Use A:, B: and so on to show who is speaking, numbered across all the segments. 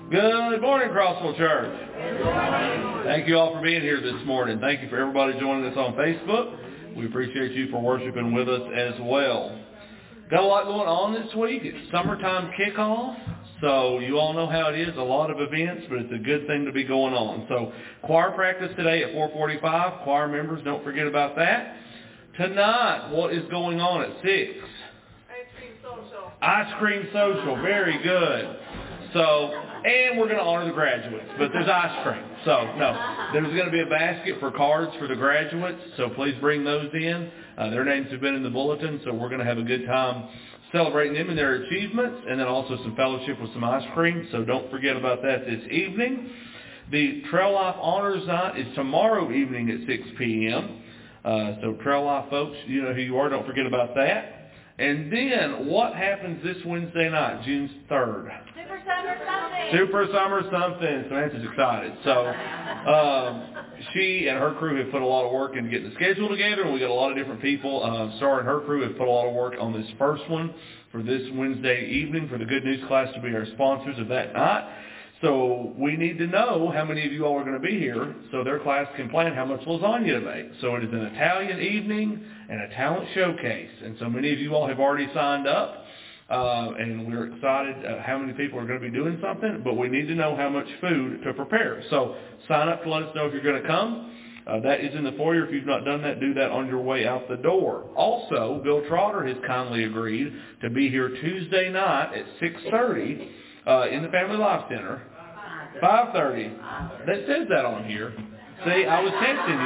A: Good morning, Crossville Church. Good morning. Thank you all for being here this morning. Thank you for everybody joining us on Facebook. We appreciate you for worshiping with us as well. Got a lot going on this week. It's summertime kickoff, so you all know how it is. A lot of events, but it's a good thing to be going on. So choir practice today at 4:45. Choir members, don't forget about that. Tonight, what is going on at 6?
B: Ice cream social.
A: Ice cream social. Very good. So, and we're going to honor the graduates, but there's ice cream. So, no, there's going to be a basket for cards for the graduates, so please bring those in. Their names have been in the bulletin, so we're going to have a good time celebrating them and their achievements, and then also some fellowship with some ice cream, so don't forget about that this evening. The Trail Life Honors Night is tomorrow evening at 6 p.m., so Trail Life folks, you know who you are, don't forget about that. And then, what happens this Wednesday night, June 3rd?
B: Super Summer Something.
A: Super Summer Something. Samantha's excited. So, she and her crew have put a lot of work into getting the schedule together, and we got a lot of different people. Star and her crew have put a lot of work on this first one for this Wednesday evening for the Good News class to be our sponsors of that night. So we need to know how many of you all are going to be here so their class can plan how much lasagna to make. So it is an Italian evening and a talent showcase. And so many of you all have already signed up. And we're excited how many people are going to be doing something. But we need to know how much food to prepare. So sign up to let us know if you're going to come. That is in the foyer. If you've not done that, do that on your way out the door. Also, Bill Trotter has kindly agreed to be here Tuesday night at 6:30 in the Family Life Center. 5:30. That says that on here. See, I was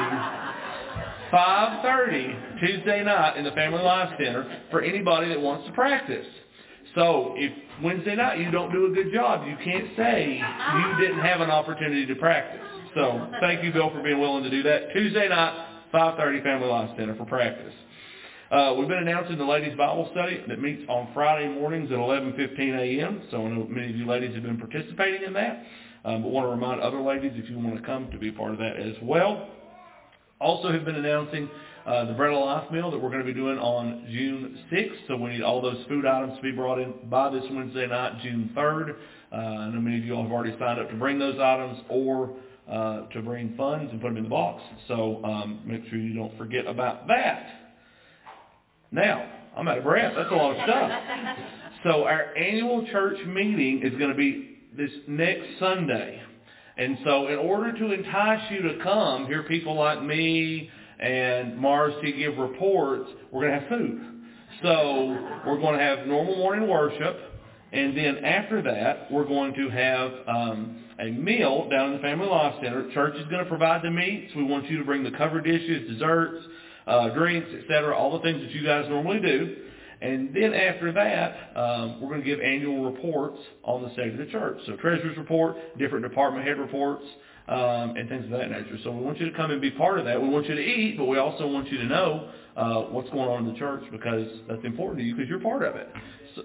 A: testing you. 5:30 Tuesday night in the Family Life Center for anybody that wants to practice. So if Wednesday night you don't do a good job, you can't say you didn't have an opportunity to practice. So thank you, Bill, for being willing to do that. Tuesday night, 5:30 Family Life Center for practice. We've been announcing the ladies' Bible study that meets on Friday mornings at 11:15 a.m. So I know many of you ladies have been participating in that. But want to remind other ladies if you want to come to be part of that as well. Also have been announcing the Bread of Life meal that we're going to be doing on June 6th. So we need all those food items to be brought in by this Wednesday night, June 3rd. I know many of you all have already signed up to bring those items or to bring funds and put them in the box. So make sure you don't forget about that. Now, I'm out of breath. That's a lot of stuff. So our annual church meeting is going to be this next Sunday. And so in order to entice you to come, hear people like me and Marcy give reports, we're going to have food. So we're going to have normal morning worship. And then after that, we're going to have a meal down in the Family Life Center. Church is going to provide the meats. We want you to bring the covered dishes, desserts, drinks, etc., all the things that you guys normally do. And then after that, we're going to give annual reports on the state of the church. So treasurer's report, different department head reports, and things of that nature. So we want you to come and be part of that. We want you to eat, but we also want you to know what's going on in the church because that's important to you because you're part of it. So,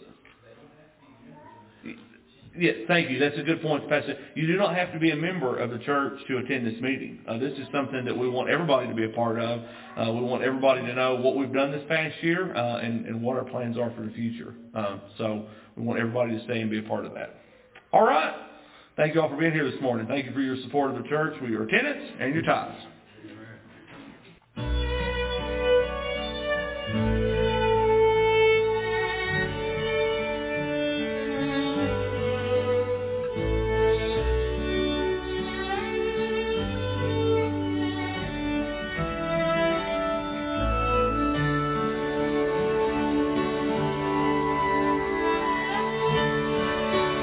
A: yeah, thank you. That's a good point, Pastor. You do not have to be a member of the church to attend this meeting. This is something that we want everybody to be a part of. We want everybody to know what we've done this past year and what our plans are for the future. So we want everybody to stay and be a part of that. All right. Thank you all for being here this morning. Thank you for your support of the church, for your attendance, and your tithes.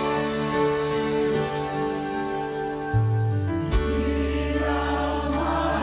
C: We are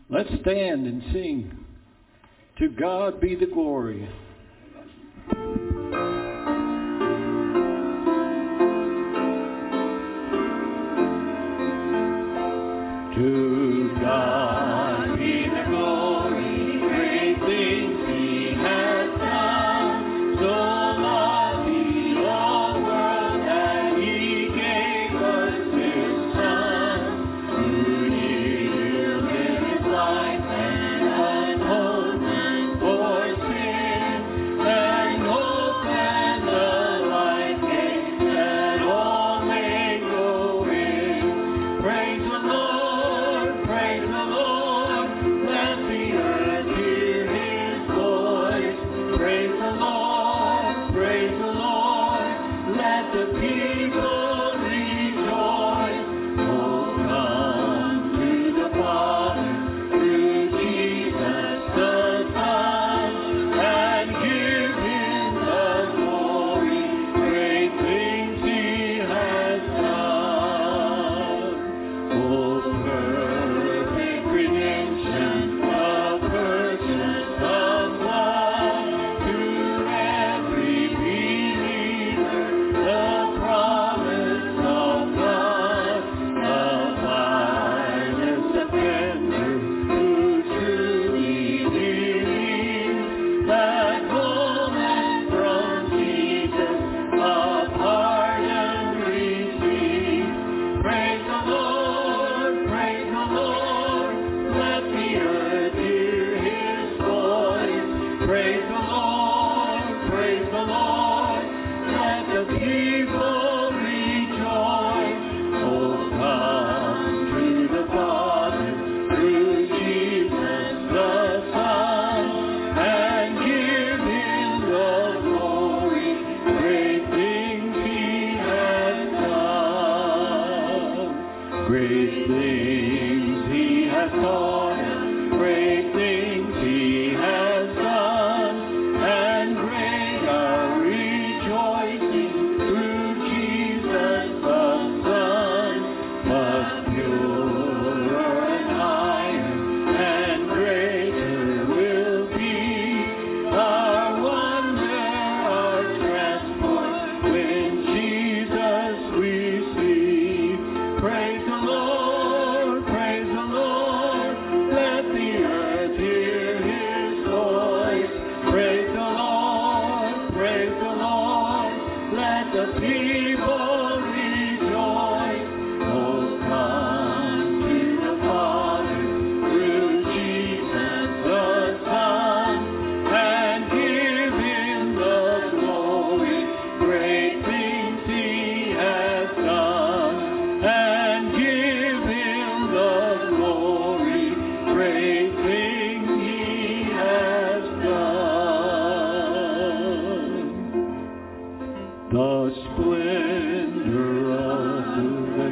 C: Let's stand and sing. To God be the glory. To God be the glory, great things He has done. So loved He the world that He gave us His Son, who yielded His life and atonement for sin, and opened the life gate that all may go in. Praise the Lord, praise the Lord, let the earth hear His voice. Praise the Lord, let the people rejoice. Oh, come to the Father through Jesus the Son, and give Him the glory, great things He has done. Oh, perfect redemption, the purchase of blood, to every believer, the promise of God, the finest offender who truly believes that moment from Jesus a pardon receives. Praise the Lord, let the earth hear His voice. Praise the Lord, let the people rejoice. Oh, come to the Father through Jesus the Son, and give Him the glory, great things He has done. Great things He has taught us, great things He has done, and great our rejoicing through Jesus the Son. But purer and higher and greater will be our wonder, our transport, when Jesus we see. Praise the Lord, let the earth hear His voice. Praise the Lord, let the people rejoice. Oh, come to the Father through Jesus the Son, and give Him the glory, great things He has done, and give Him the glory, great things He has done. The splendor of the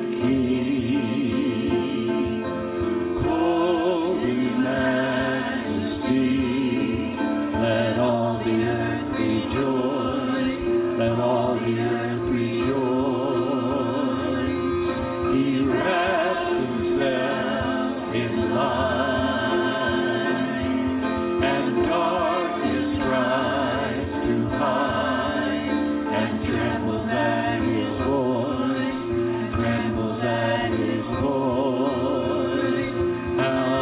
C: King, clothed in majesty, let all the earth rejoice, let all the earth rejoice. He wraps Himself in light, and darkness tries to hide, and trembles at His voice, How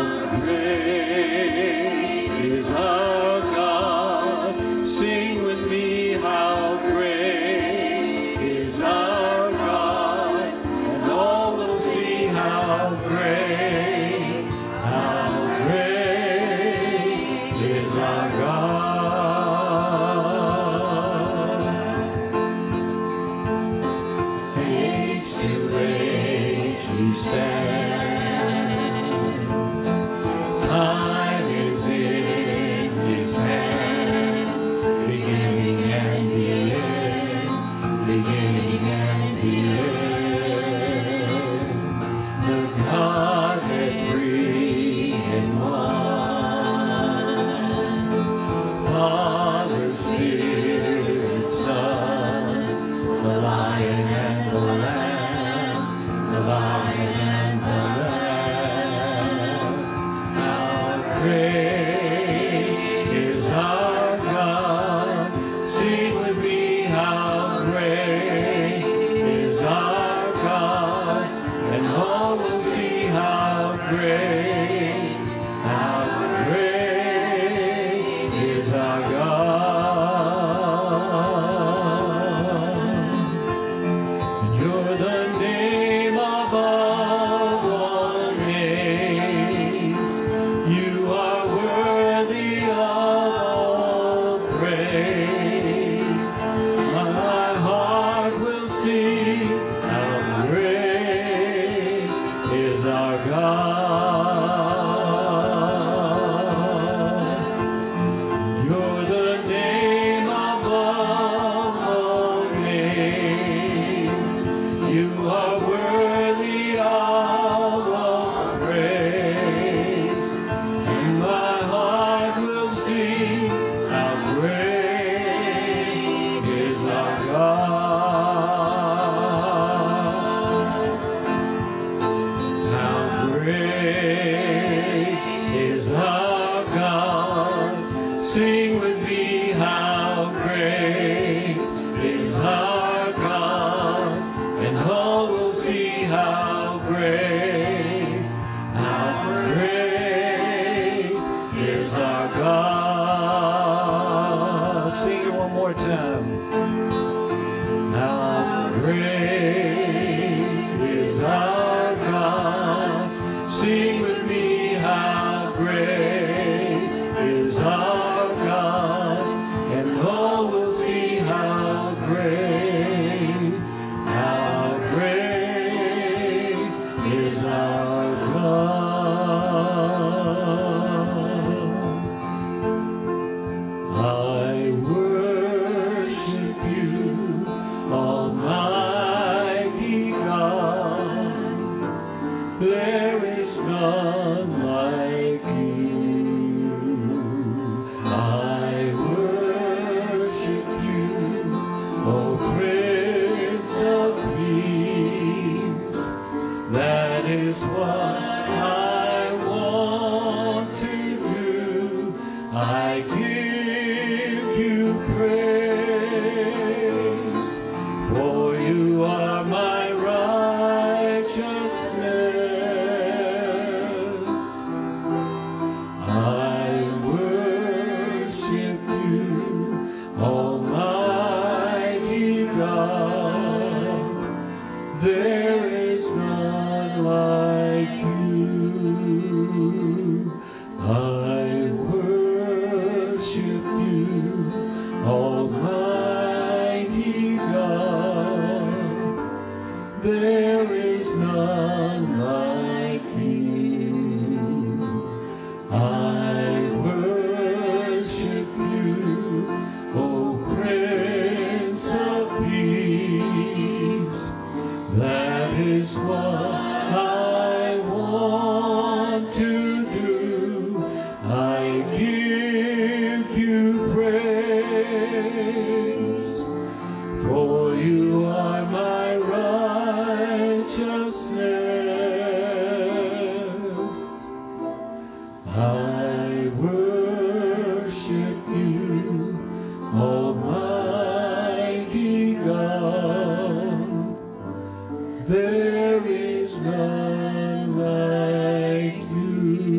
C: great is our God! Sing with me, how great is our God! And all will see how great is our God. Age to age we stand. Time is in His hand, beginning and the end, beginning and the end. The Godhead great is our God. Sing with me, how great is our God. And all will see how great is our God. Sing it one more time. How great is our God. Sing with me, how great is our God. And all will see how great is our God. I worship you, Almighty God. There is none like you. I worship you, O Prince of Peace. That is what I want to do. I give you praise, for you are my righteousness. I worship you, Almighty God. There is none like you. I worship you, Almighty God. There is none like you. I worship you, O Prince of Peace. That is what I want to do. I give you praise, for you are my righteousness. I worship you, Almighty God. There is none like you.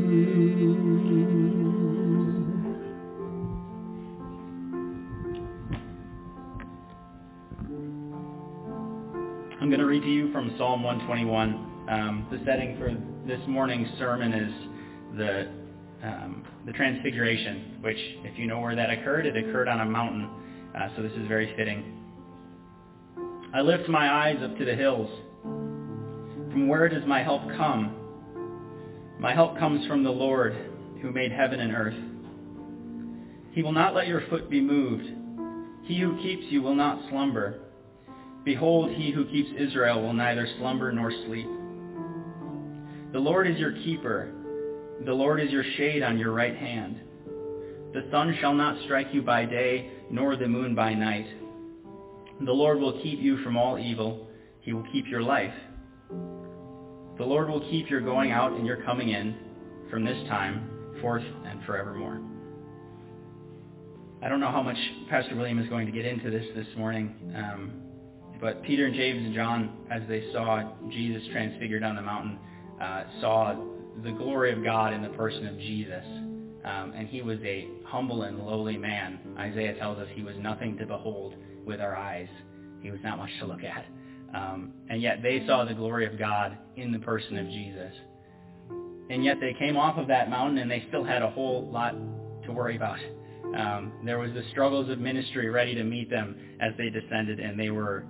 D: I'm going to read to you from Psalm 121. The setting for this morning's sermon is the Transfiguration, which, if you know where that occurred, it occurred on a mountain. So this is very fitting. I lift my eyes up to the hills. From where does my help come? My help comes from the Lord, who made heaven and earth. He will not let your foot be moved. He who keeps you will not slumber. Behold, he who keeps Israel will neither slumber nor sleep. The Lord is your keeper. The Lord is your shade on your right hand. The sun shall not strike you by day, nor the moon by night. The Lord will keep you from all evil. He will keep your life. The Lord will keep your going out and your coming in from this time forth and forevermore. I don't know how much Pastor William is going to get into this morning, but Peter and James and John, as they saw Jesus transfigured on the mountain, saw the glory of God in the person of Jesus. And he was a humble and lowly man. Isaiah tells us he was nothing to behold with our eyes. He was not much to look at. And yet they saw the glory of God in the person of Jesus. And yet they came off of that mountain and they still had a whole lot to worry about. There was the struggles of ministry ready to meet them as they descended, and they were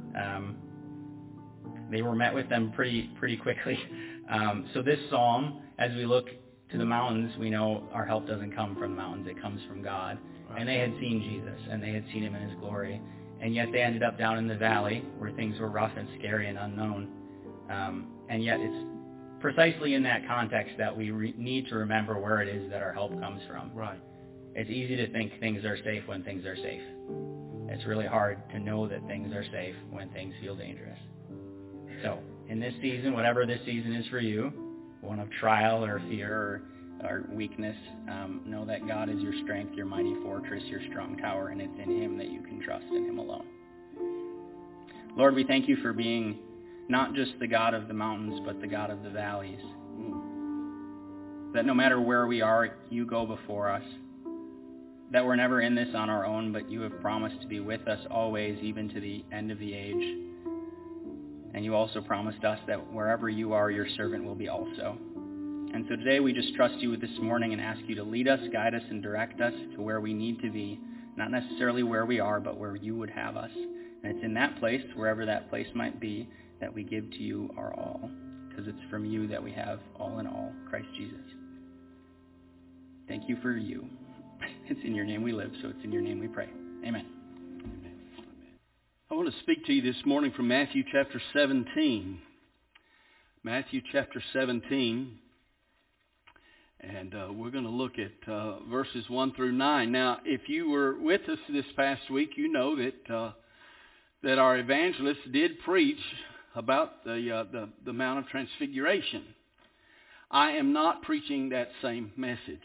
D: met with them pretty quickly. So this psalm, as we look to the mountains, we know our help doesn't come from the mountains, it comes from God. And they had seen Jesus, and they had seen him in his glory. And yet they ended up down in the valley where things were rough and scary and unknown. And yet it's precisely in that context that we need to remember where it is that our help comes from.
A: Right.
D: It's easy to think things are safe when things are safe. It's really hard to know that things are safe when things feel dangerous. So, in this season, whatever this season is for you, one of trial or fear or weakness, know that God is your strength, your mighty fortress, your strong tower, and it's in Him that you can trust, in Him alone. Lord, we thank you for being not just the God of the mountains, but the God of the valleys. That no matter where we are, you go before us. That we're never in this on our own, but you have promised to be with us always, even to the end of the age. And you also promised us that wherever you are, your servant will be also. And so today we just trust you this morning and ask you to lead us, guide us, and direct us to where we need to be. Not necessarily where we are, but where you would have us. And it's in that place, wherever that place might be, that we give to you our all. Because it's from you that we have all in all, Christ Jesus. Thank you for you. It's in your name we live, so it's in your name we pray. Amen.
C: I want to speak to you this morning from Matthew chapter 17. Matthew chapter 17. And we're going to look at verses 1 through 9. Now, if you were with us this past week, you know that our evangelist did preach about the Mount of Transfiguration. I am not preaching that same message.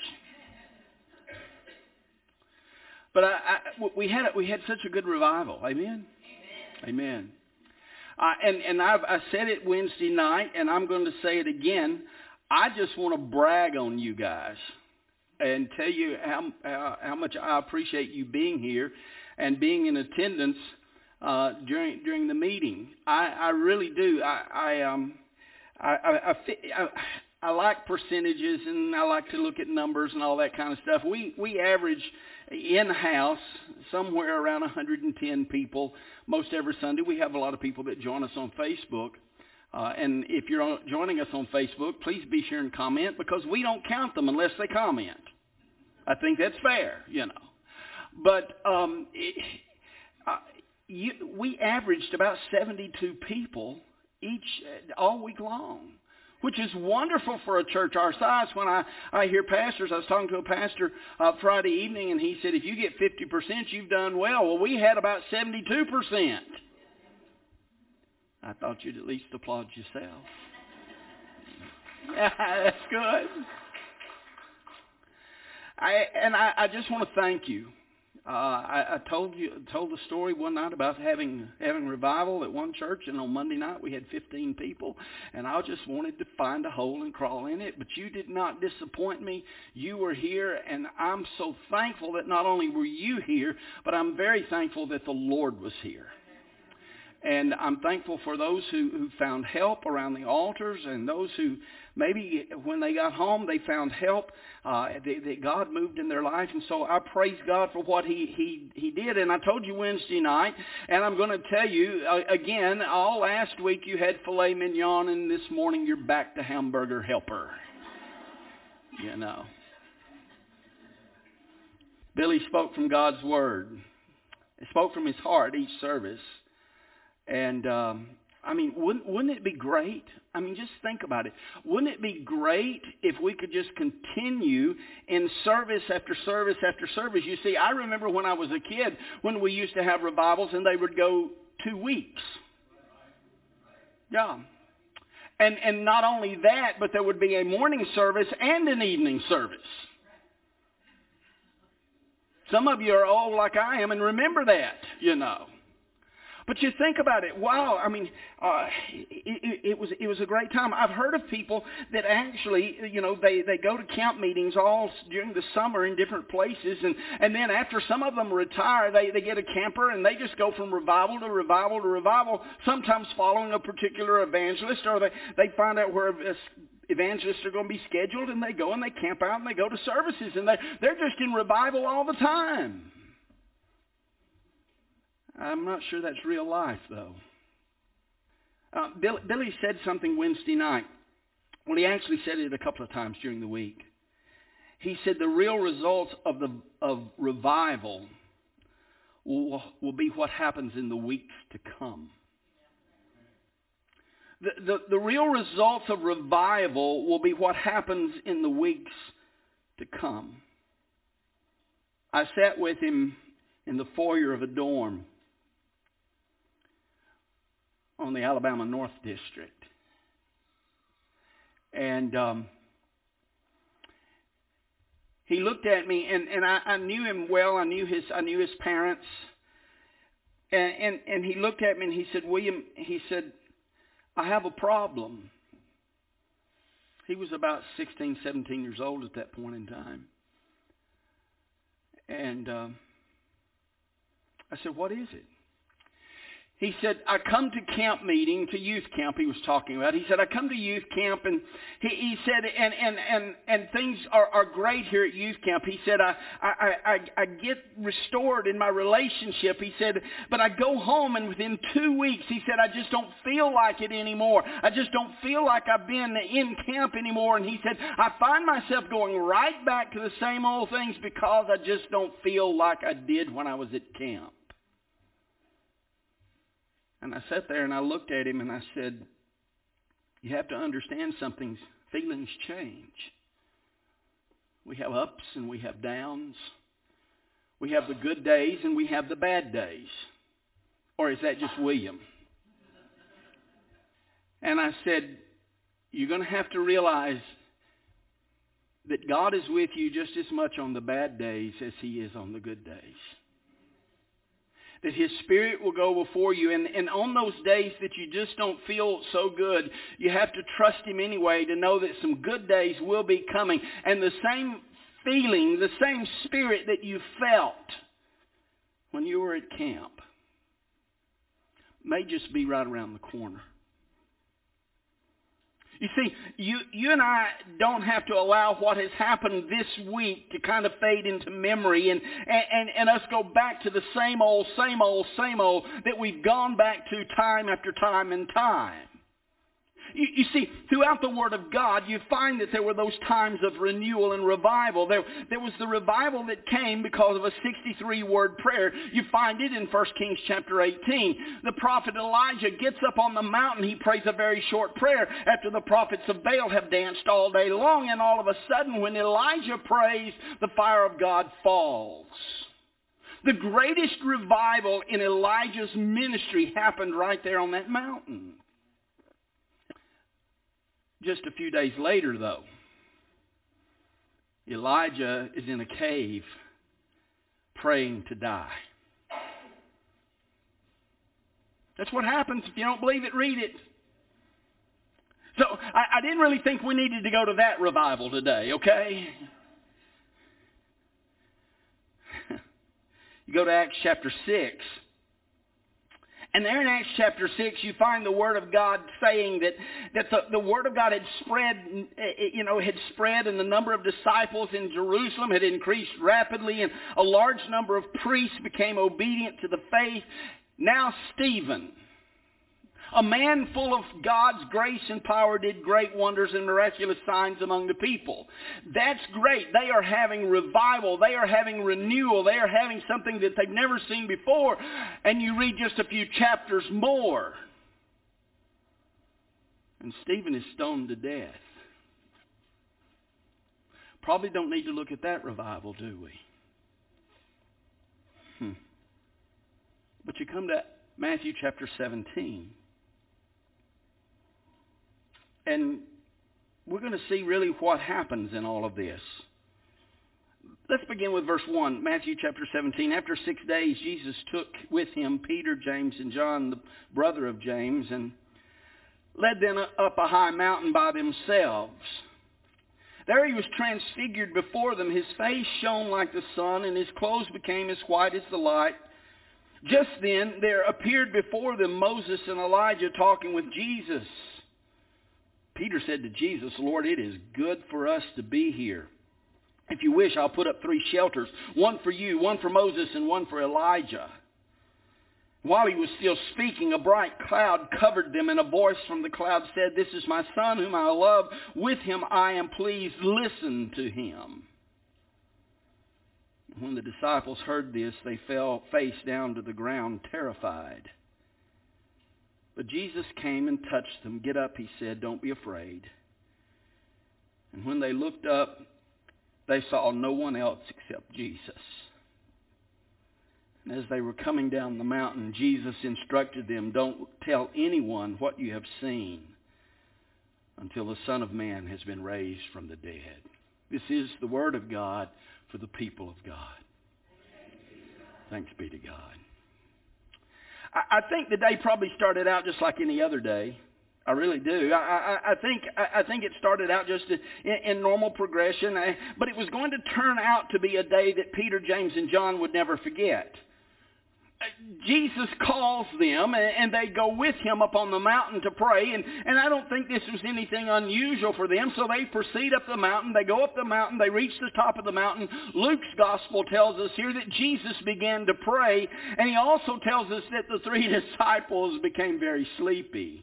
C: But we had such a good revival. Amen? Amen. And I said it Wednesday night, and I'm going to say it again. I just want to brag on you guys and tell you how much I appreciate you being here and being in attendance during the meeting. I really do. I like percentages, and I like to look at numbers and all that kind of stuff. We average in-house somewhere around 110 people most every Sunday. We have a lot of people that join us on Facebook. And if you're joining us on Facebook, please be sure and comment, because we don't count them unless they comment. I think that's fair, you know. But we averaged about 72 people all week long, which is wonderful for a church our size. When I hear pastors, I was talking to a pastor Friday evening, and he said, if you get 50%, you've done well. Well, we had about 72%. I thought you'd at least applaud yourself. That's good. I just want to thank you. I told the story one night about having revival at one church, and on Monday night we had 15 people, and I just wanted to find a hole and crawl in it, but you did not disappoint me. You were here, and I'm so thankful that not only were you here, but I'm very thankful that the Lord was here. And I'm thankful for those who found help around the altars, and those who maybe when they got home they found help, that God moved in their life. And so I praise God for what He did. And I told you Wednesday night, and I'm going to tell you again, all last week you had filet mignon, and this morning you're back to hamburger helper. You know. Billy spoke from God's Word. He spoke from his heart each service. And, I mean, wouldn't it be great? I mean, just think about it. Wouldn't it be great if we could just continue in service after service after service? You see, I remember when I was a kid, when we used to have revivals, and they would go 2 weeks. Yeah. And not only that, but there would be a morning service and an evening service. Some of you are old like I am and remember that, you know. But you think about it. Wow, I mean, it was a great time. I've heard of people that actually, you know, they go to camp meetings all during the summer in different places, and then after some of them retire, they get a camper and they just go from revival to revival to revival, sometimes following a particular evangelist, or they find out where evangelists are going to be scheduled, and they go and they camp out and they go to services, and they're just in revival all the time. I'm not sure that's real life, though. Billy said something Wednesday night. Well, he actually said it a couple of times during the week. He said the real results of revival will be what happens in the weeks to come. The real results of revival will be what happens in the weeks to come. I sat with him in the foyer of a dorm on the Alabama North District. And he looked at me, and I knew him well. I knew his parents. And he looked at me and he said, William, he said, I have a problem. He was about 16, 17 years old at that point in time. And I said, what is it? He said, I come to camp meeting, to youth camp he was talking about. He said, I come to youth camp, and he said, and things are great here at youth camp. He said, I get restored in my relationship. He said, but I go home, and within 2 weeks, he said, I just don't feel like it anymore. I just don't feel like I've been in camp anymore. And he said, I find myself going right back to the same old things because I just don't feel like I did when I was at camp. And I sat there and I looked at him and I said, you have to understand something. Feelings change. We have ups and we have downs. We have the good days and we have the bad days. Or is that just William? And I said, you're going to have to realize that God is with you just as much on the bad days as He is on the good days. That His Spirit will go before you. And on those days that you just don't feel so good, you have to trust Him anyway to know that some good days will be coming. And the same feeling, the same spirit that you felt when you were at camp may just be right around the corner. You see, you and I don't have to allow what has happened this week to kind of fade into memory and us go back to the same old that we've gone back to time after time and time. You see, throughout the Word of God, you find that there were those times of renewal and revival. There was the revival that came because of a 63-word prayer. You find it in 1 Kings chapter 18. The prophet Elijah gets up on the mountain. He prays a very short prayer after the prophets of Baal have danced all day long. And all of a sudden, when Elijah prays, the fire of God falls. The greatest revival in Elijah's ministry happened right there on that mountain. Just a few days later, though, Elijah is in a cave praying to die. That's what happens. If you don't believe it, read it. So I didn't really think we needed to go to that revival today, okay? You go to Acts chapter 6. And there in Acts chapter 6, you find the Word of God saying that the Word of God had spread, and the number of disciples in Jerusalem had increased rapidly, and a large number of priests became obedient to the faith. Now Stephen, a man full of God's grace and power, did great wonders and miraculous signs among the people. That's great. They are having revival. They are having renewal. They are having something that they've never seen before. And you read just a few chapters more, and Stephen is stoned to death. Probably don't need to look at that revival, do we? But you come to Matthew chapter 17. And we're going to see really what happens in all of this. Let's begin with verse 1, Matthew chapter 17. After 6 days, Jesus took with him Peter, James, and John, the brother of James, and led them up a high mountain by themselves. There he was transfigured before them. His face shone like the sun, and his clothes became as white as the light. Just then there appeared before them Moses and Elijah talking with Jesus. Peter said to Jesus, Lord, it is good for us to be here. If you wish, I'll put up 3 shelters, one for you, one for Moses, and one for Elijah. While he was still speaking, a bright cloud covered them, and a voice from the cloud said, This is my Son whom I love. With him I am pleased. Listen to him. When the disciples heard this, they fell face down to the ground, terrified. But Jesus came and touched them. Get up, he said, don't be afraid. And when they looked up, they saw no one else except Jesus. And as they were coming down the mountain, Jesus instructed them, don't tell anyone what you have seen until the Son of Man has been raised from the dead. This is the word of God for the people of God. Thanks be to God. I think the day probably started out just like any other day. I really do. I think it started out just in normal progression, but it was going to turn out to be a day that Peter, James, and John would never forget. Jesus calls them, and they go with him up on the mountain to pray, and I don't think this was anything unusual for them, so they proceed up the mountain. They go up the mountain. They reach the top of the mountain. Luke's gospel tells us here that Jesus began to pray, and he also tells us that the 3 disciples became very sleepy.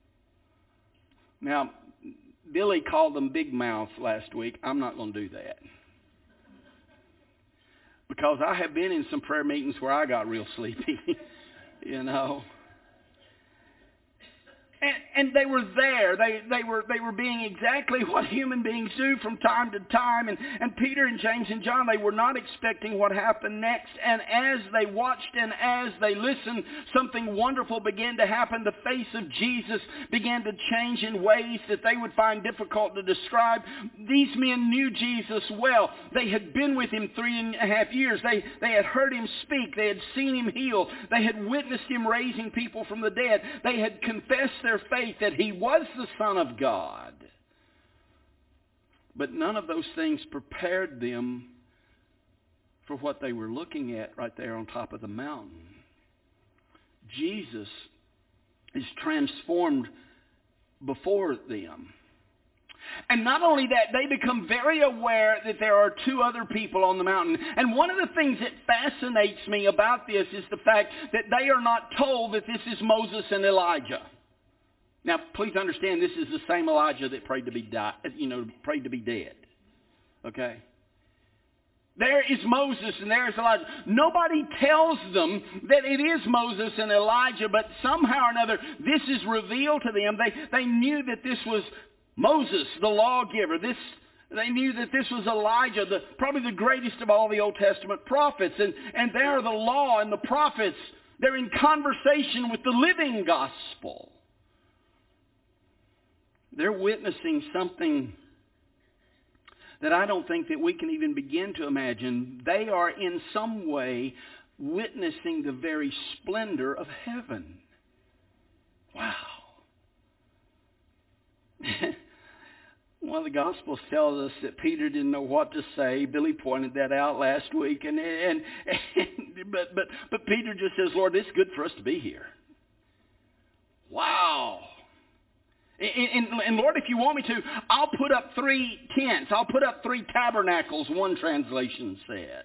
C: Now, Billy called them big mouths last week. I'm not going to do that. Because I have been in some prayer meetings where I got real sleepy, you know. And they were there. They were being exactly what human beings do from time to time. And Peter and James and John, they were not expecting what happened next. And as they watched and as they listened, something wonderful began to happen. The face of Jesus began to change in ways that they would find difficult to describe. These men knew Jesus well. They had been with him 3.5 years. They had heard him speak. They had seen him heal. They had witnessed him raising people from the dead. They had confessed their faith that he was the Son of God. But none of those things prepared them for what they were looking at right there on top of the mountain. Jesus is transformed before them. And not only that, they become very aware that there are 2 other people on the mountain. And one of the things that fascinates me about this is the fact that they are not told that this is Moses and Elijah. Now, please understand, this is the same Elijah that prayed to be dead. Okay? There is Moses and there is Elijah. Nobody tells them that it is Moses and Elijah, but somehow or another, this is revealed to them. They knew that this was Moses, the lawgiver. They knew that this was Elijah, probably the greatest of all the Old Testament prophets. And there the law and the prophets, they're in conversation with the living gospel. They're witnessing something that I don't think that we can even begin to imagine. They are in some way witnessing the very splendor of heaven. Wow. One of the Gospels tells us that Peter didn't know what to say. Billy pointed that out last week. But Peter just says, Lord, it's good for us to be here. Wow. And Lord, if you want me to, I'll put up 3 tents. I'll put up 3 tabernacles, one translation says.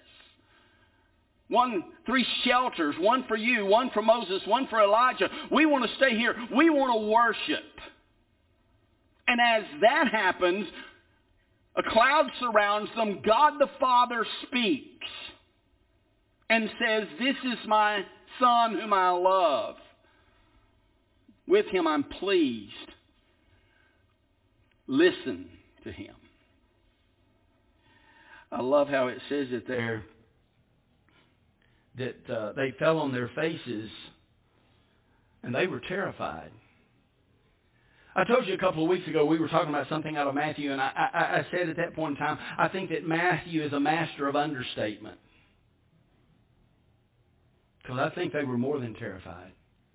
C: 3 shelters, one for you, one for Moses, one for Elijah. We want to stay here. We want to worship. And as that happens, a cloud surrounds them. God the Father speaks and says, this is my Son whom I love. With him I'm pleased. Listen to him. I love how it says it there, that they fell on their faces and they were terrified. I told you a couple of weeks ago we were talking about something out of Matthew, and I said at that point in time, I think that Matthew is a master of understatement. Because I think they were more than terrified.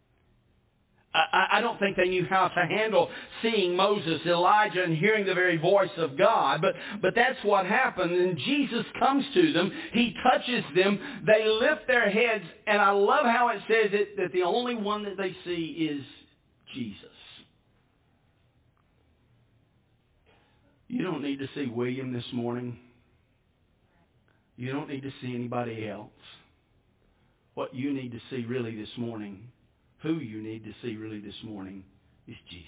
C: I don't think they knew how to handle seeing Moses, Elijah, and hearing the very voice of God. But that's what happened. And Jesus comes to them. He touches them. They lift their heads. And I love how it says it, that the only one that they see is Jesus. You don't need to see William this morning. You don't need to see anybody else. What you need to see really this morning, who you need to see really this morning, is Jesus.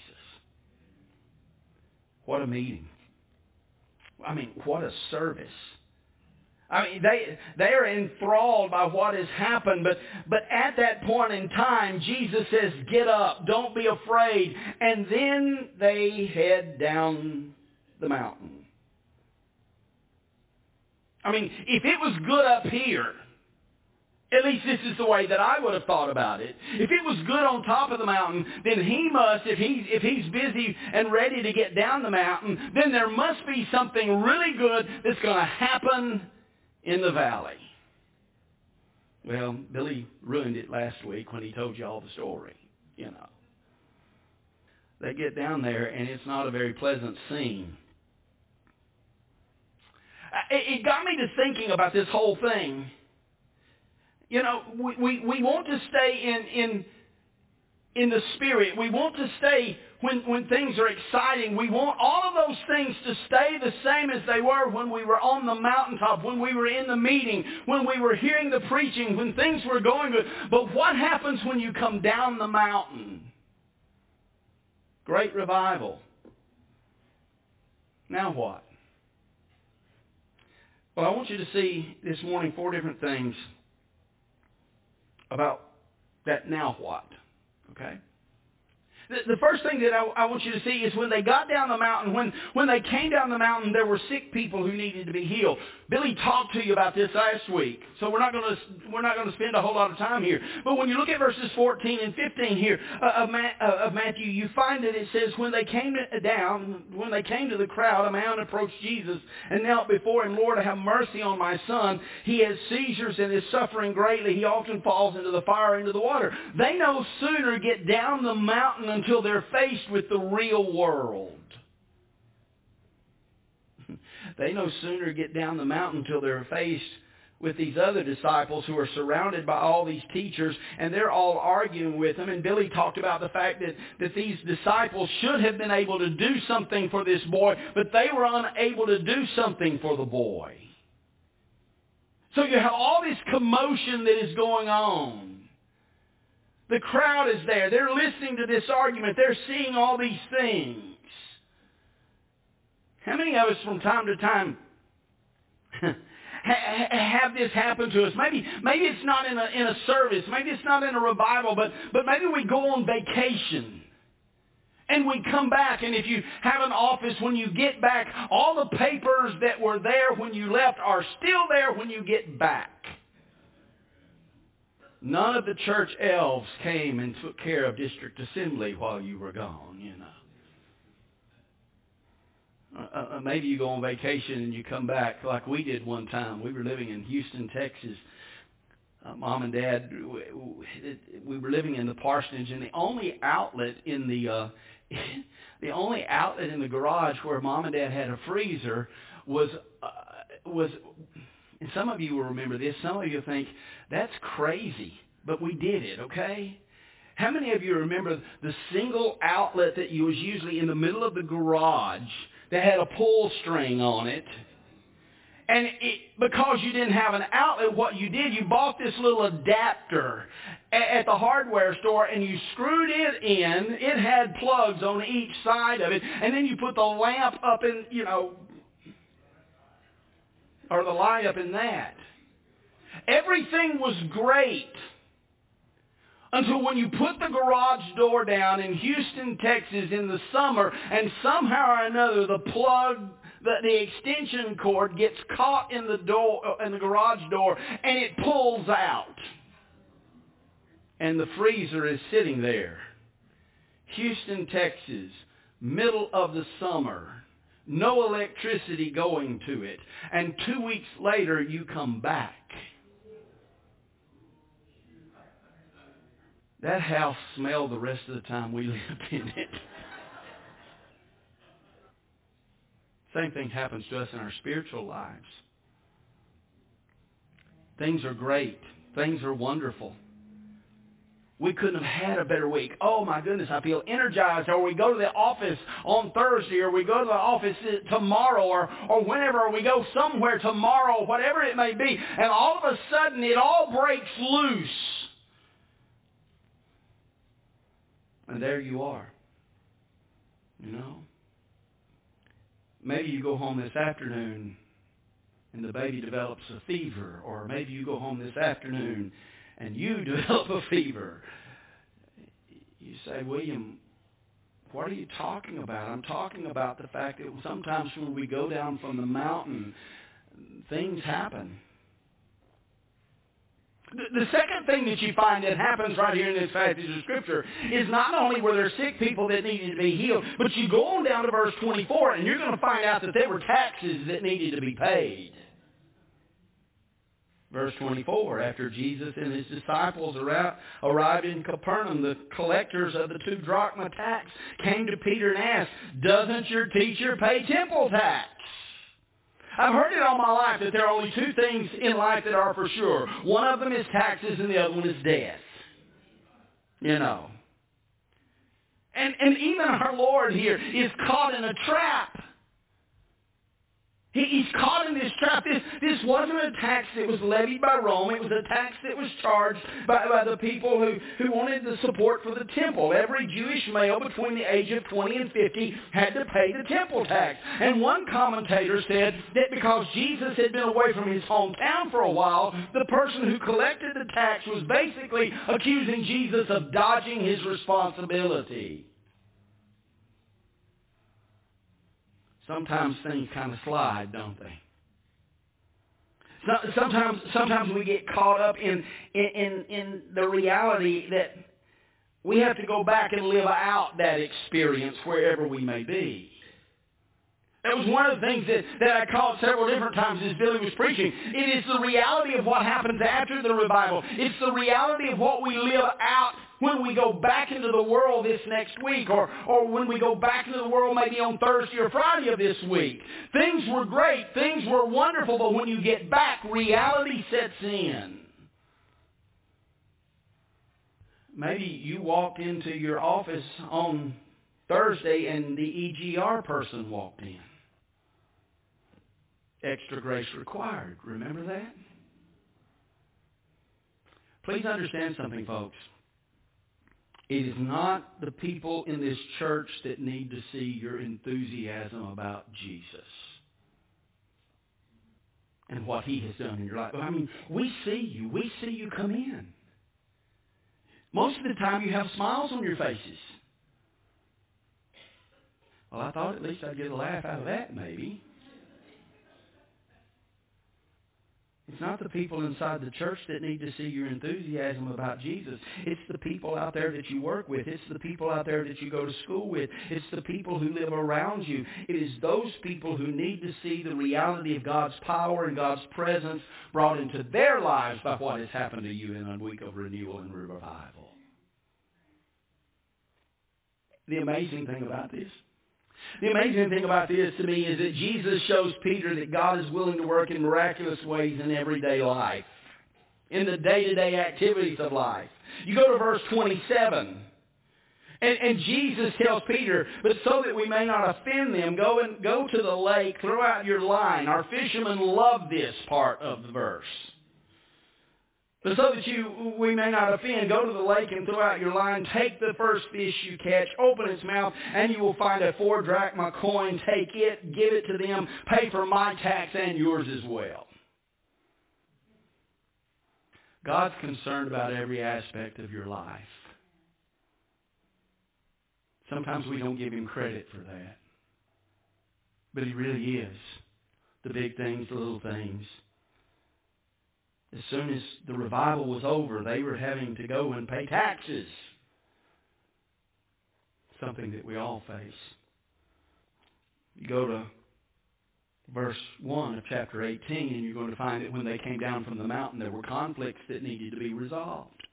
C: What a meeting. I mean, what a service. I mean, they are enthralled by what has happened, but at that point in time, Jesus says, get up, don't be afraid. And then they head down the mountain. I mean, if it was good up here, At least this is the way that I would have thought about it. If it was good on top of the mountain, then he must, if he's busy and ready to get down the mountain, then there must be something really good that's going to happen in the valley. Well, Billy ruined it last week when he told you all the story, you know. They get down there, and it's not a very pleasant scene. It got me to thinking about this whole thing. You know, we want to stay in the Spirit. We want to stay when things are exciting. We want all of those things to stay the same as they were when we were on the mountaintop, when we were in the meeting, when we were hearing the preaching, when things were going good. But what happens when you come down the mountain? Great revival. Now what? Well, I want you to see this morning 4 different things about that now what, okay? The first thing that I want you to see is when they got down the mountain, when they came down the mountain, there were sick people who needed to be healed. Billy talked to you about this last week, so we're not going to spend a whole lot of time here. But when you look at verses 14 and 15 here of Matthew, you find that it says, when they came to the crowd, a man approached Jesus and knelt before him. Lord, have mercy on my son. He has seizures and is suffering greatly. He often falls into the fire, into the water. They no sooner get down the mountain until they're faced with the real world. They no sooner get down the mountain until they're faced with these other disciples who are surrounded by all these teachers, and they're all arguing with them. And Billy talked about the fact that these disciples should have been able to do something for this boy, but they were unable to do something for the boy. So you have all this commotion that is going on. The crowd is there. They're listening to this argument. They're seeing all these things. How many of us from time to time have this happen to us? Maybe it's not in a service. Maybe it's not in a revival, but maybe we go on vacation. And we come back, and if you have an office, when you get back, all the papers that were there when you left are still there when you get back. None of the church elves came and took care of district assembly while you were gone, you know. Maybe you go on vacation and you come back like we did one time. We were living in Houston, Texas. Mom and Dad, we were living in the parsonage, and the only outlet in the garage where Mom and Dad had a freezer was. And some of you will remember this. Some of you think, that's crazy. But we did it, okay? How many of you remember the single outlet that was usually in the middle of the garage that had a pull string on it? And because you didn't have an outlet, what you did, you bought this little adapter at the hardware store, and you screwed it in. It had plugs on each side of it. And then you put the lamp up in, or the light up in that. Everything was great until when you put the garage door down in Houston, Texas in the summer, and somehow or another the plug, the extension cord gets caught in the door, in the garage door, and it pulls out. And the freezer is sitting there. Houston, Texas, middle of the summer. No electricity going to it. And 2 weeks later, you come back. That house smelled the rest of the time we lived in it. Same thing happens to us in our spiritual lives. Things are great. Things are wonderful. We couldn't have had a better week. Oh my goodness, I feel energized. Or we go to the office on Thursday, or we go to the office tomorrow, or whenever, or we go somewhere tomorrow, whatever it may be. And all of a sudden, it all breaks loose. And there you are. Maybe you go home this afternoon and the baby develops a fever. Or maybe you go home this afternoon and you develop a fever. You say, William, what are you talking about? I'm talking about the fact that sometimes when we go down from the mountain, things happen. The second thing that you find that happens right here in this passage of Scripture is not only were there sick people that needed to be healed, but you go on down to verse 24 and you're going to find out that there were taxes that needed to be paid. Verse 24, after Jesus and his disciples arrived in Capernaum, the collectors of the 2 drachma tax came to Peter and asked, "Doesn't your teacher pay temple tax?" I've heard it all my life that there are only 2 things in life that are for sure. One of them is taxes and the other one is death. You know. And even our Lord here is caught in a trap. He's caught in this trap. This wasn't a tax that was levied by Rome. It was a tax that was charged by the people who wanted the support for the temple. Every Jewish male between the age of 20 and 50 had to pay the temple tax. And one commentator said that because Jesus had been away from his hometown for a while, the person who collected the tax was basically accusing Jesus of dodging his responsibility. Sometimes things kind of slide, don't they? Sometimes we get caught up in the reality that we have to go back and live out that experience wherever we may be. That was one of the things that I caught several different times as Billy was preaching. It is the reality of what happens after the revival. It's the reality of what we live out when we go back into the world this next week, or when we go back into the world maybe on Thursday or Friday of this week. Things were great. Things were wonderful, but when you get back, reality sets in. Maybe you walked into your office on Thursday and the EGR person walked in. Extra grace required. Remember that? Please understand something, folks. It is not the people in this church that need to see your enthusiasm about Jesus and what he has done in your life. I mean, we see you. We see you come in. Most of the time you have smiles on your faces. Well, I thought at least I'd get a laugh out of that, maybe. It's not the people inside the church that need to see your enthusiasm about Jesus. It's the people out there that you work with. It's the people out there that you go to school with. It's the people who live around you. It is those people who need to see the reality of God's power and God's presence brought into their lives by what has happened to you in a week of renewal and revival. The amazing thing about this to me is that Jesus shows Peter that God is willing to work in miraculous ways in everyday life, in the day-to-day activities of life. You go to verse 27, and Jesus tells Peter, "But so that we may not offend them, go to the lake, throw out your line." Our fishermen love this part of the verse. But so that we may not offend, go to the lake and throw out your line. Take the first fish you catch, open its mouth, and you will find a 4 drachma coin. Take it, give it to them, pay for my tax and yours as well. God's concerned about every aspect of your life. Sometimes we don't give him credit for that. But he really is. The big things, the little things. As soon as the revival was over, they were having to go and pay taxes. Something that we all face. You go to verse 1 of chapter 18, and you're going to find that when they came down from the mountain, there were conflicts that needed to be resolved.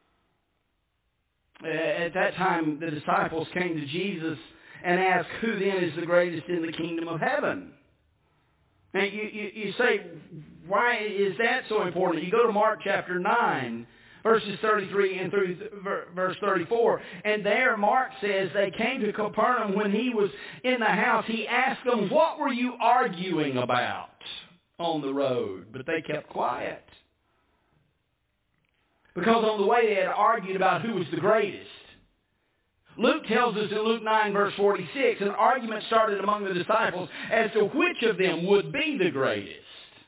C: At that time, the disciples came to Jesus and asked, "Who then is the greatest in the kingdom of heaven?" And you say, why is that so important? You go to Mark chapter 9, verses 33 and through verse 34. And there Mark says they came to Capernaum. When he was in the house, he asked them, "What were you arguing about on the road?" But they kept quiet. Because on the way they had argued about who was the greatest. Luke tells us in Luke 9, verse 46, an argument started among the disciples as to which of them would be the greatest.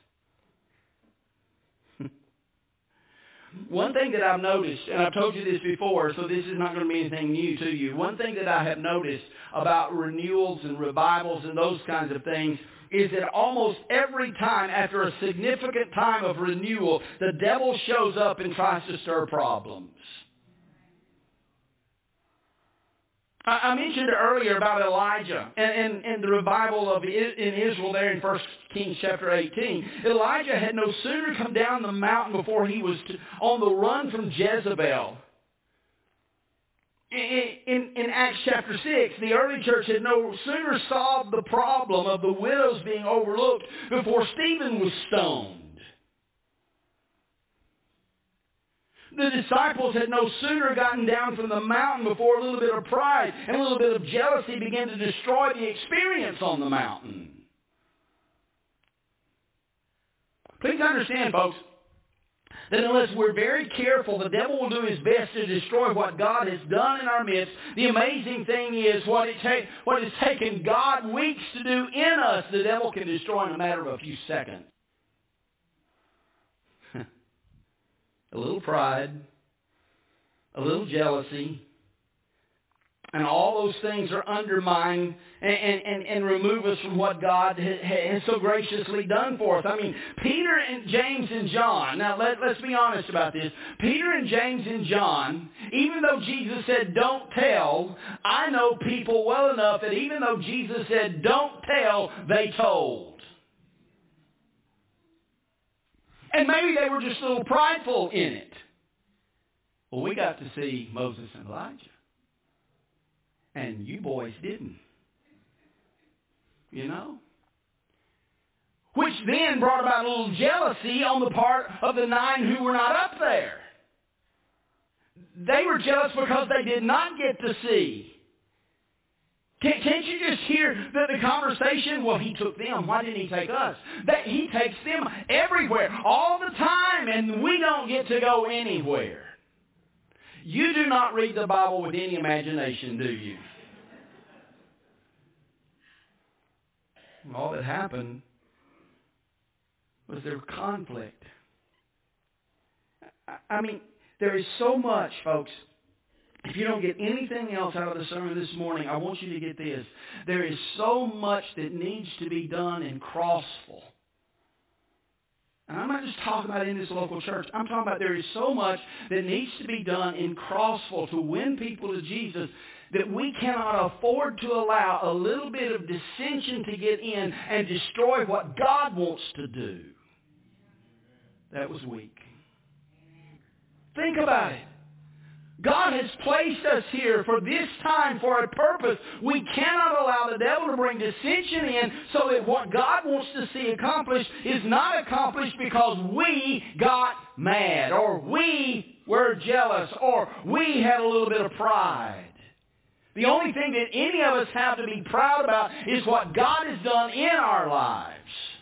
C: One thing that I've noticed, and I've told you this before, so this is not going to be anything new to you. One thing that I have noticed about renewals and revivals and those kinds of things is that almost every time after a significant time of renewal, the devil shows up and tries to stir problems. I mentioned earlier about Elijah and the revival in Israel there in 1 Kings chapter 18. Elijah had no sooner come down the mountain before he was on the run from Jezebel. In Acts chapter 6, the early church had no sooner solved the problem of the widows being overlooked before Stephen was stoned. The disciples had no sooner gotten down from the mountain before a little bit of pride and a little bit of jealousy began to destroy the experience on the mountain. Please understand, folks, that unless we're very careful, the devil will do his best to destroy what God has done in our midst. The amazing thing is what has taken God weeks to do in us, the devil can destroy in a matter of a few seconds. A little pride, a little jealousy, and all those things are undermined and remove us from what God has so graciously done for us. I mean, Peter and James and John, now let's be honest about this. Peter and James and John, even though Jesus said, don't tell, I know people well enough that even though Jesus said, don't tell, they told. And maybe they were just a little prideful in it. Well, we got to see Moses and Elijah. And you boys didn't. You know? Which then brought about a little jealousy on the part of the 9 who were not up there. They were jealous because they did not get to see. Can't you just hear the conversation? Well, he took them. Why didn't he take us? That he takes them everywhere, all the time, and we don't get to go anywhere. You do not read the Bible with any imagination, do you? All that happened was their conflict. I mean, there is so much, folks. If you don't get anything else out of the sermon this morning, I want you to get this. There is so much that needs to be done in Crossville. And I'm not just talking about in this local church. I'm talking about there is so much that needs to be done in Crossville to win people to Jesus that we cannot afford to allow a little bit of dissension to get in and destroy what God wants to do. That was weak. Think about it. God has placed us here for this time, for a purpose. We cannot allow the devil to bring dissension in so that what God wants to see accomplished is not accomplished because we got mad, or we were jealous, or we had a little bit of pride. The only thing that any of us have to be proud about is what God has done in our lives.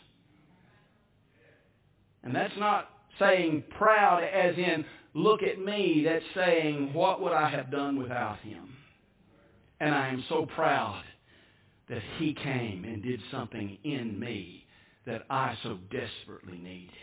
C: And that's not saying proud as in, look at me. That's saying, what would I have done without him? And I am so proud that he came and did something in me that I so desperately needed.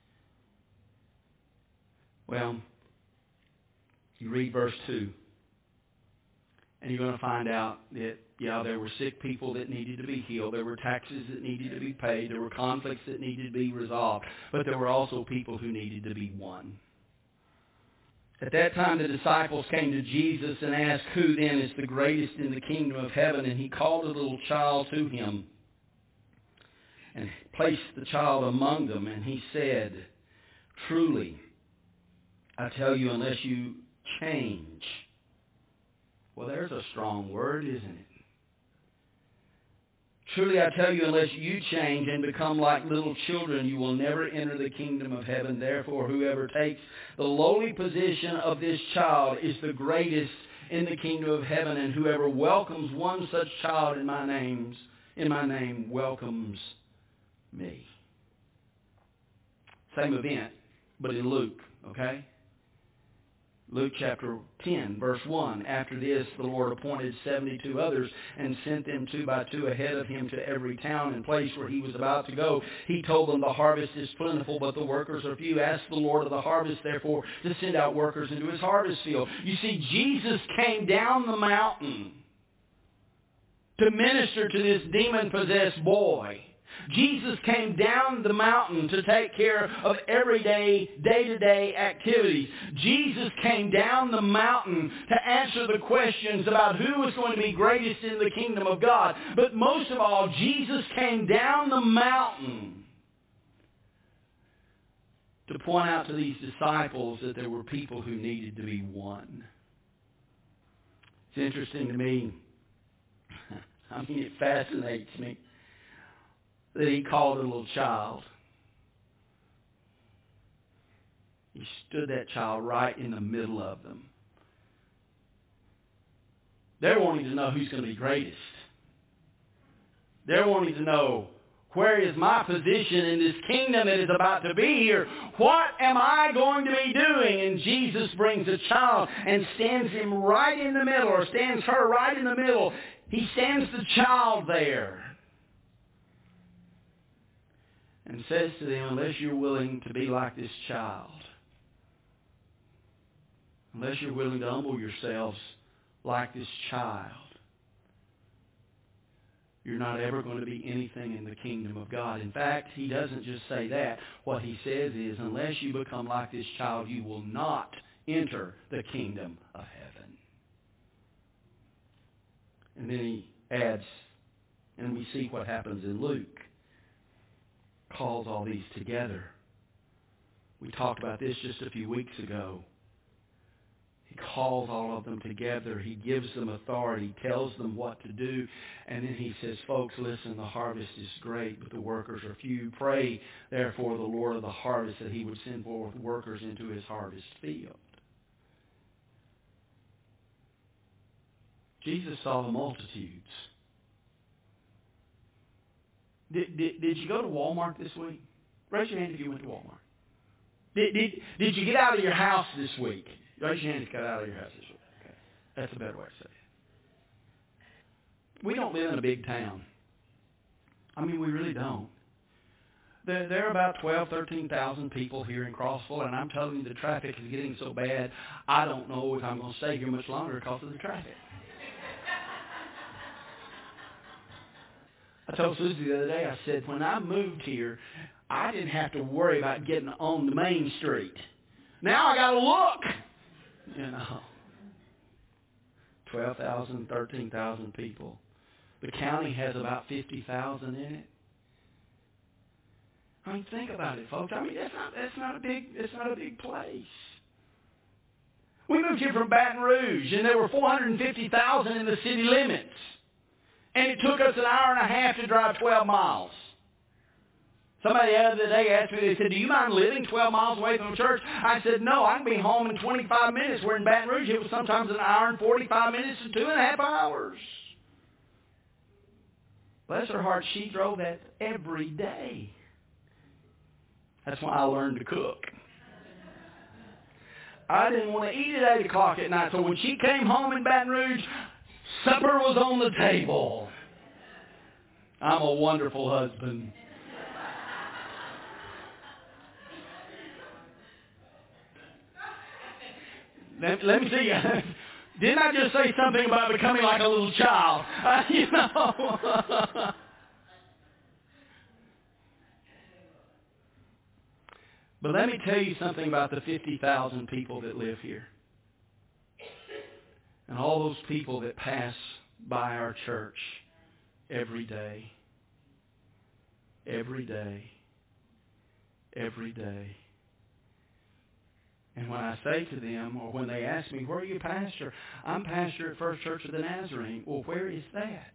C: Well, you read verse 2, and you're going to find out that, yeah, there were sick people that needed to be healed. There were taxes that needed to be paid. There were conflicts that needed to be resolved. But there were also people who needed to be won. At that time, the disciples came to Jesus and asked, who then is the greatest in the kingdom of heaven? And he called a little child to him and placed the child among them. And he said, truly, I tell you, unless you change. Well, there's a strong word, isn't it? Truly, I tell you, unless you change and become like little children, you will never enter the kingdom of heaven. Therefore, whoever takes the lowly position of this child is the greatest in the kingdom of heaven. And whoever welcomes one such child in my name welcomes me. Same event, but in Luke, okay? Luke chapter 10, verse 1. After this, the Lord appointed 72 others and sent them 2 by 2 ahead of him to every town and place where he was about to go. He told them, the harvest is plentiful, but the workers are few. Ask the Lord of the harvest, therefore, to send out workers into his harvest field. You see, Jesus came down the mountain to minister to this demon-possessed boy. Jesus came down the mountain to take care of everyday, day-to-day activities. Jesus came down the mountain to answer the questions about who was going to be greatest in the kingdom of God. But most of all, Jesus came down the mountain to point out to these disciples that there were people who needed to be won. It's interesting to me, it fascinates me that he called a little child. He stood that child right in the middle of them. They're wanting to know who's going to be greatest. They're wanting to know, where is my position in this kingdom that is about to be here? What am I going to be doing? And Jesus brings a child and stands him right in the middle, or stands her right in the middle. He stands the child there and says to them, unless you're willing to be like this child, unless you're willing to humble yourselves like this child, you're not ever going to be anything in the kingdom of God. In fact, he doesn't just say that. What he says is, unless you become like this child, you will not enter the kingdom of heaven. And then he adds, and we see what happens in Luke, calls all these together. We talked about this just a few weeks ago. He calls all of them together. He gives them authority, tells them what to do. And then he says, folks, listen, the harvest is great, but the workers are few. Pray, therefore, the Lord of the harvest that he would send forth workers into his harvest field. Jesus saw the multitudes. Did you go to Walmart this week? Raise your hand if you went to Walmart. Did you get out of your house this week? Raise your hand if you got out of your house this week. Okay. That's a better way to say it. We don't live in a big town. I mean, we really don't. There are about 13,000 people here in Crossville, and I'm telling you the traffic is getting so bad, I don't know if I'm going to stay here much longer because of the traffic. I told Susie the other day, I said, when I moved here, I didn't have to worry about getting on the main street. Now I got to look. 12,000, 13,000 people. The county has about 50,000 in it. I mean, think about it, folks. I mean, that's not a big place. We moved here from Baton Rouge, and there were 450,000 in the city limits. And it took us an hour and a half to drive 12 miles. Somebody the other day asked me, they said, do you mind living 12 miles away from the church? I said, no, I can be home in 25 minutes. Where in Baton Rouge, it was sometimes an hour and 45 minutes to 2.5 hours. Bless her heart, she drove that every day. That's why I learned to cook. I didn't want to eat at 8 o'clock at night, so when she came home in Baton Rouge, supper was on the table. I'm a wonderful husband. Let me see. Didn't I just say something about becoming like a little child? But let me tell you something about the 50,000 people that live here. And all those people that pass by our church every day. Every day. Every day. And when I say to them, or when they ask me, where are you pastor? I'm pastor at First Church of the Nazarene. Well, where is that?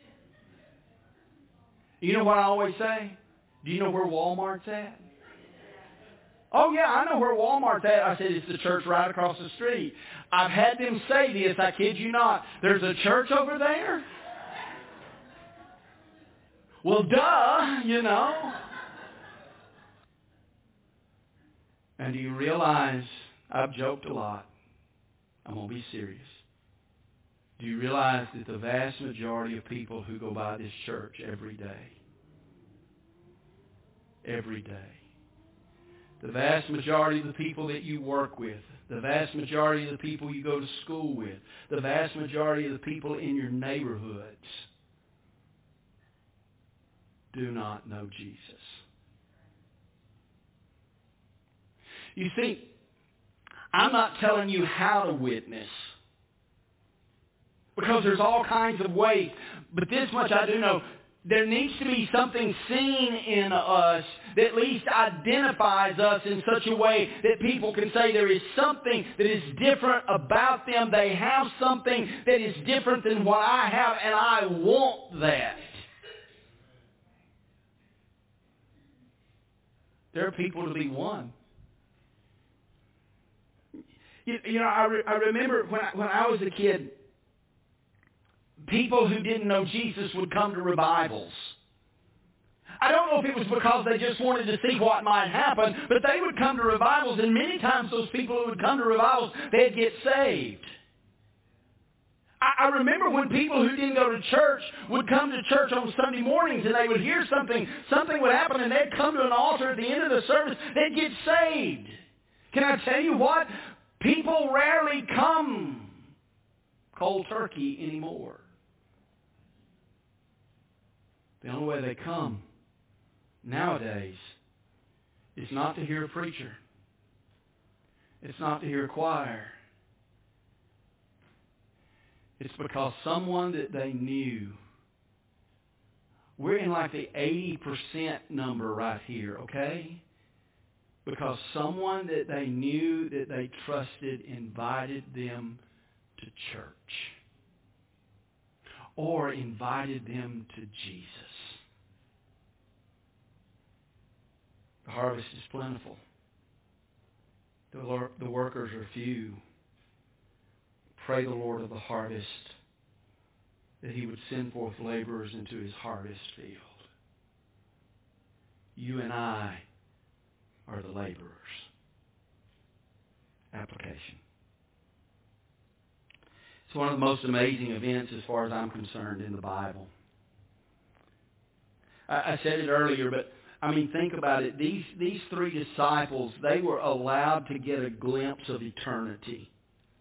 C: You know what I always say? Do you know where Walmart's at? Oh, yeah, I know where Walmart's at. I said, it's the church right across the street. I've had them say this, I kid you not. There's a church over there? Well, duh, And do you realize, I've joked a lot. I'm going to be serious. Do you realize that the vast majority of people who go by this church every day, the vast majority of the people that you work with, the vast majority of the people you go to school with, the vast majority of the people in your neighborhoods do not know Jesus. You see, I'm not telling you how to witness, because there's all kinds of ways. But this much I do know. There needs to be something seen in us that at least identifies us in such a way that people can say there is something that is different about them. They have something that is different than what I have, and I want that. There are people to be won. You know, I remember when I was a kid, people who didn't know Jesus would come to revivals. I don't know if it was because they just wanted to see what might happen, but they would come to revivals, and many times those people who would come to revivals, they'd get saved. I remember when people who didn't go to church would come to church on Sunday mornings, and they would hear something would happen, and they'd come to an altar at the end of the service, they'd get saved. Can I tell you what? People rarely come cold turkey anymore. The only way they come nowadays is not to hear a preacher. It's not to hear a choir. It's because someone that they knew. We're in like the 80% number right here, okay? Because someone that they knew, that they trusted, invited them to church. Or invited them to Jesus. The harvest is plentiful. The workers are few. Pray the Lord of the harvest that He would send forth laborers into His harvest field. You and I are the laborers. Application. It's one of the most amazing events as far as I'm concerned in the Bible. I said it earlier, but I mean, think about it. These three disciples, they were allowed to get a glimpse of eternity.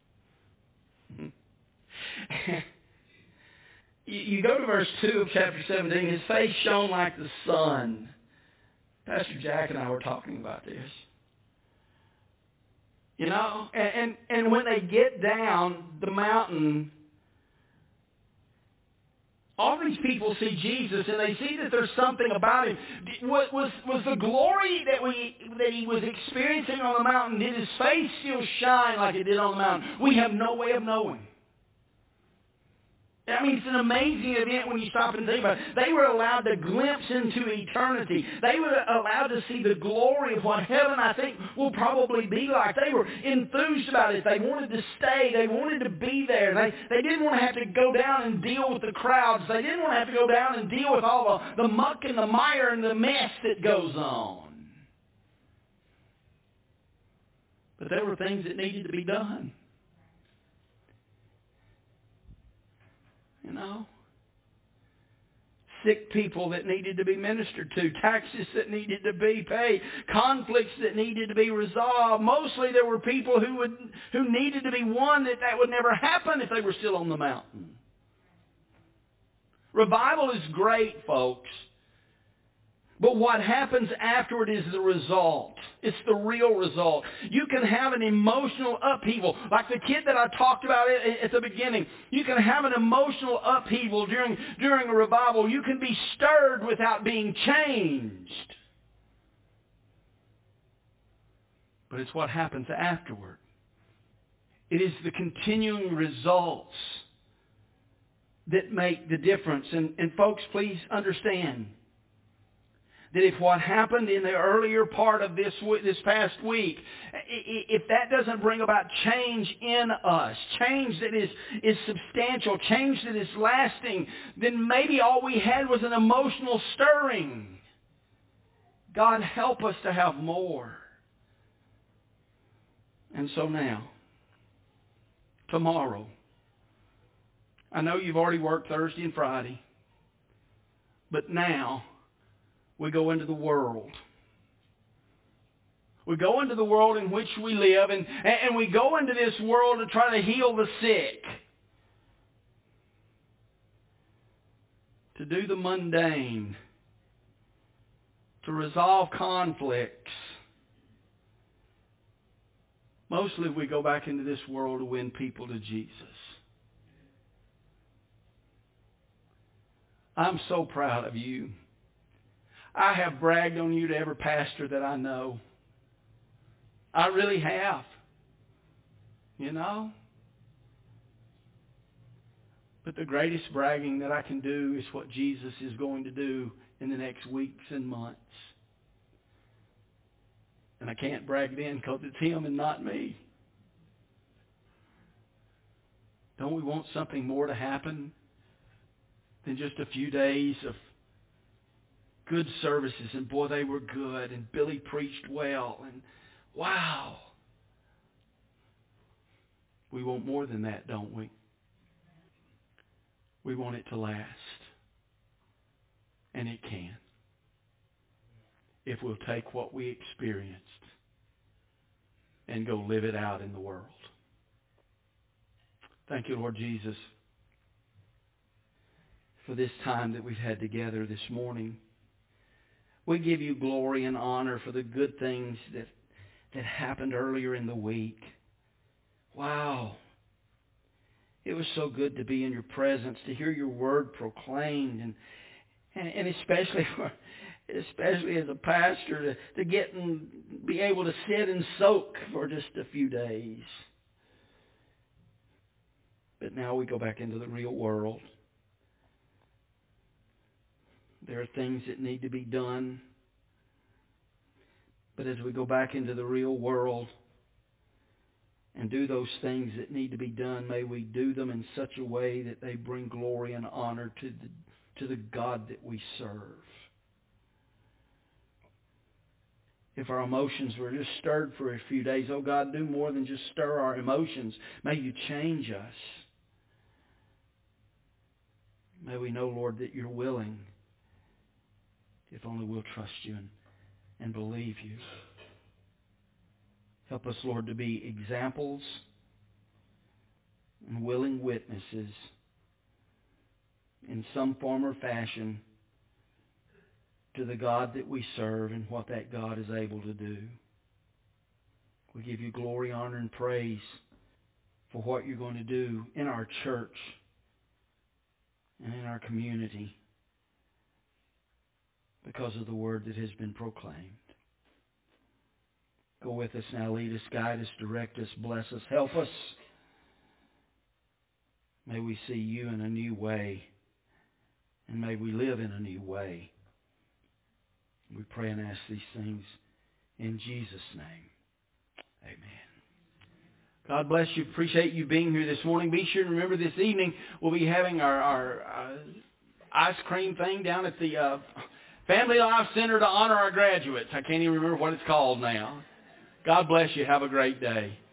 C: You go to verse 2 of chapter 17. His face shone like the sun. Pastor Jack and I were talking about this. You know, and when they get down the mountain, all these people see Jesus, and they see that there's something about Him. Was the glory that He was experiencing on the mountain, did His face still shine like it did on the mountain? We have no way of knowing. I mean, it's an amazing event when you stop and think about it. They were allowed to glimpse into eternity. They were allowed to see the glory of what heaven, I think, will probably be like. They were enthused about it. They wanted to stay. They wanted to be there. They didn't want to have to go down and deal with the crowds. They didn't want to have to go down and deal with all the muck and the mire and the mess that goes on. But there were things that needed to be done. You know, sick people that needed to be ministered to, taxes that needed to be paid, conflicts that needed to be resolved. Mostly there were people who needed to be won that would never happen if they were still on the mountain. Revival is great, folks. But what happens afterward is the result. It's the real result. You can have an emotional upheaval. Like the kid that I talked about at the beginning. You can have an emotional upheaval during a revival. You can be stirred without being changed. But it's what happens afterward. It is the continuing results that make the difference. And folks, please understand that if what happened in the earlier part of this past week, if that doesn't bring about change in us, change that is substantial, change that is lasting, then maybe all we had was an emotional stirring. God help us to have more. And so now, tomorrow, I know you've already worked Thursday and Friday, but now we go into the world. We go into the world in which we live, and we go into this world to try to heal the sick. To do the mundane to resolve conflicts. Mostly we go back into this world to win people to Jesus. I'm so proud of you. I have bragged on you to every pastor that I know. I really have. You know? But the greatest bragging that I can do is what Jesus is going to do in the next weeks and months. And I can't brag then because it's Him and not me. Don't we want something more to happen than just a few days of good services? And boy, they were good. And Billy preached well. And wow. We want more than that, don't we? We want it to last. And it can. If we'll take what we experienced and go live it out in the world. Thank you, Lord Jesus, for this time that we've had together this morning. We give you glory and honor for the good things that happened earlier in the week. Wow. It was so good to be in your presence, to hear your word proclaimed, and especially as a pastor, to get and be able to sit and soak for just a few days. But now we go back into the real world. There are things that need to be done. But as we go back into the real world and do those things that need to be done, may we do them in such a way that they bring glory and honor to the God that we serve. If our emotions were just stirred for a few days, oh God, do more than just stir our emotions. May you change us. May we know, Lord, that you're willing, if only we'll trust you and believe you. Help us, Lord, to be examples and willing witnesses in some form or fashion to the God that we serve and what that God is able to do. We give you glory, honor, and praise for what you're going to do in our church and in our community because of the word that has been proclaimed. Go with us now. Lead us, guide us, direct us, bless us, help us. May we see you in a new way, and may we live in a new way. We pray and ask these things in Jesus' name. Amen. God bless you. Appreciate you being here this morning. Be sure to remember this evening we'll be having our ice cream thing down at the Family Life Center to honor our graduates. I can't even remember what it's called now. God bless you. Have a great day.